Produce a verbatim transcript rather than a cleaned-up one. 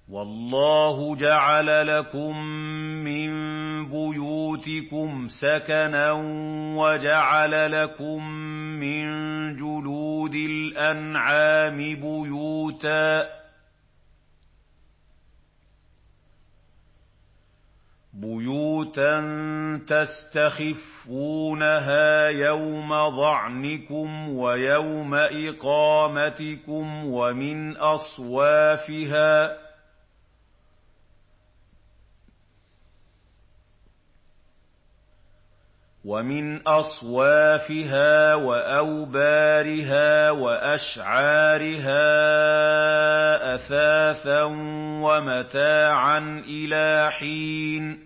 وَاللَّهُ جَعَلَ لَكُم مِّن بُيُوتِكُمْ سَكَنًا وَجَعَلَ لَكُم مِّن جُلُودِ الْأَنْعَامِ بُيُوتًا بُيُوتًا تَسْتَخِفُّونَهَا يَوْمَ ظَعْنِكُمْ وَيَوْمَ إِقَامَتِكُمْ وَمِنْ أَصْوَافِهَا وَمِنْ أَصْوَافِهَا وَأَوْبَارِهَا وَأَشْعَارِهَا أَثَاثًا وَمَتَاعًا إِلَىٰ حِينٍ